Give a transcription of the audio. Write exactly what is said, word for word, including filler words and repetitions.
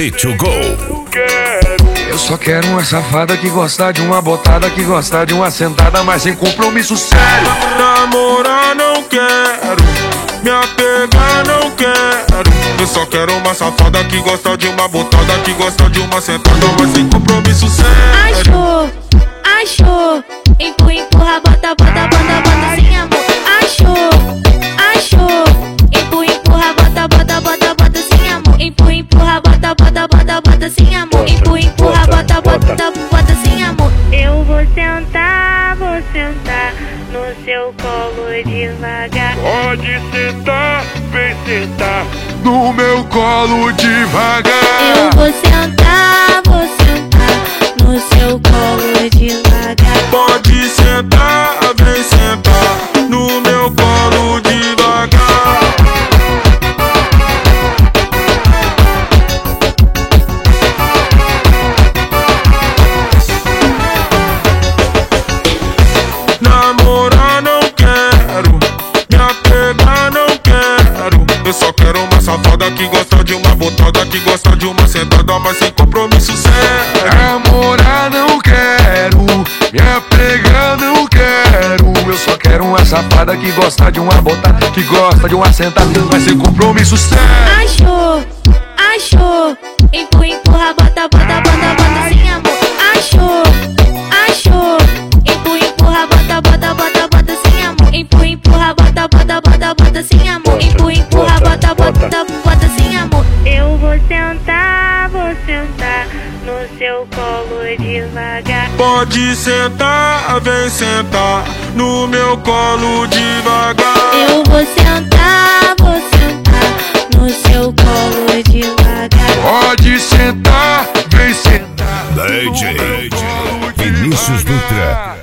Ready to go. Eu só quero uma safada que gosta de uma botada, que gosta de uma sentada, mas sem compromisso sério. Namorar não quero, me apegar não quero. Eu só quero uma safada que gosta de uma botada, que gosta de uma sentada, mas sem compromisso sério. Achou, achou, empurra, empurra, bota, bota, bota, bota sem amor. Achou, achou, empurra, empurra, bota, bota, bota, bota sem amor. Empurra, empurra, bota, bota, bota, bota sem amor. Empurra, empurra, bota, bota, bota sem amor. Eu vou sentar, vou sentar no seu colo devagar. Pode sentar, vem sentar No meu colo devagar. Eu vou sentar, vou sentar no seu colo devagar. Pode sentar, vem sentar no meu colo devagar. Namorar não quero, me apegar não quero. Eu só quero uma safada que gosta de uma botada, que gosta de uma sentada, mas sem compromisso sério. Namorar não quero, me apegar não quero. Eu só quero uma safada que gosta de uma botada, que gosta de uma sentada, mas sem compromisso sério. Achou, achou, empurra, empurra, bota, bota, bota, bota sem amor. Achou, achou, empurra, empurra, bota, bota, bota, bota sem amor. Empurra, empurra, bota, bota, bota, bota sem amor. Empurra, empurra, bota, bota, bota sem amor. Eu vou sentar, vou sentar no seu colo devagar. Pode sentar, vem sentar no meu colo devagar. Eu vou sentar, vou sentar no seu colo devagar. Pode sentar, vem sentar. D J Vinícius Dutra.